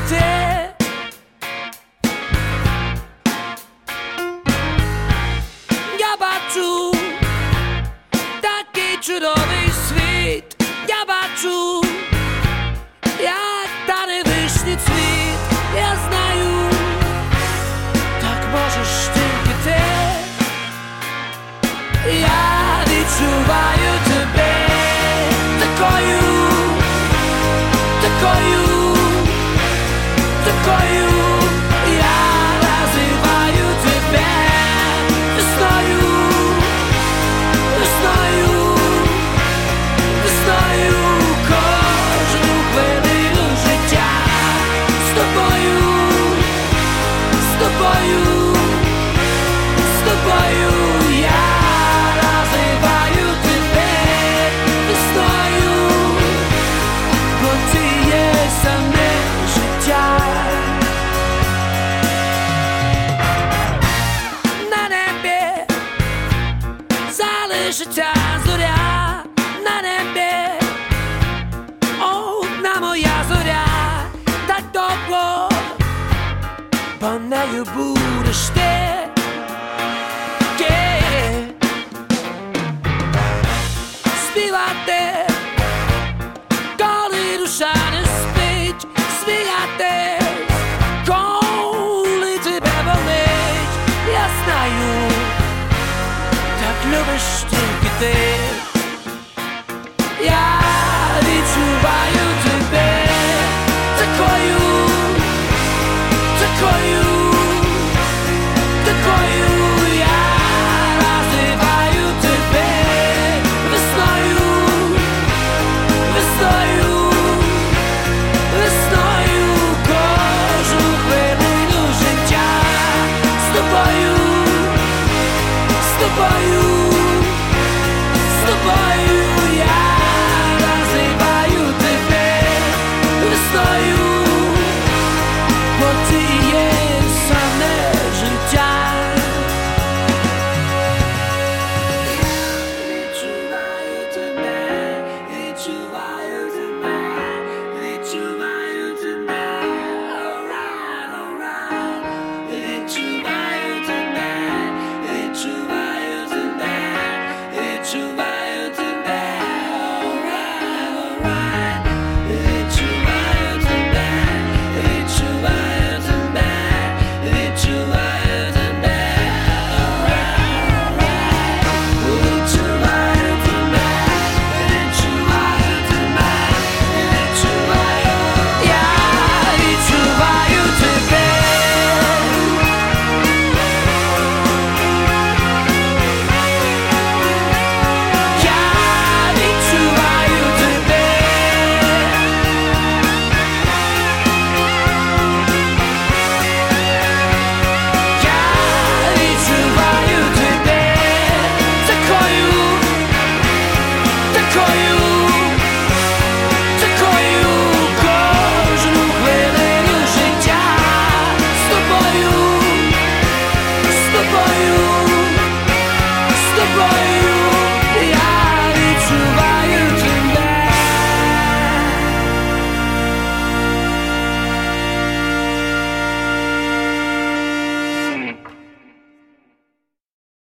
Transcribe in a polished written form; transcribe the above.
ти. Я бачу такий чудовий світ. Я бачу, як тане вишній цвіт. Я знаю, так можеш тільки ти. Я відчуваю тебе такою, такою, такою. Я називаю тебе весною, весною, весною. Кожну хвилину життя з тобою, з тобою, з тобою. Я називаю тебе весною, бо ти є саме життя. На небі залишиться зоря, на небі одна моя зоря. Так довго, бо нею будеш ти. Співати, коли душа не спить, сміятись, коли тебе болить. Я знаю, так любиш тільки ти. Я відчуваю тебе такою, такою, такою. Я називаю тебе весною, весною, весною. Кожну хвилину життя з тобою, з тобою, з тобою.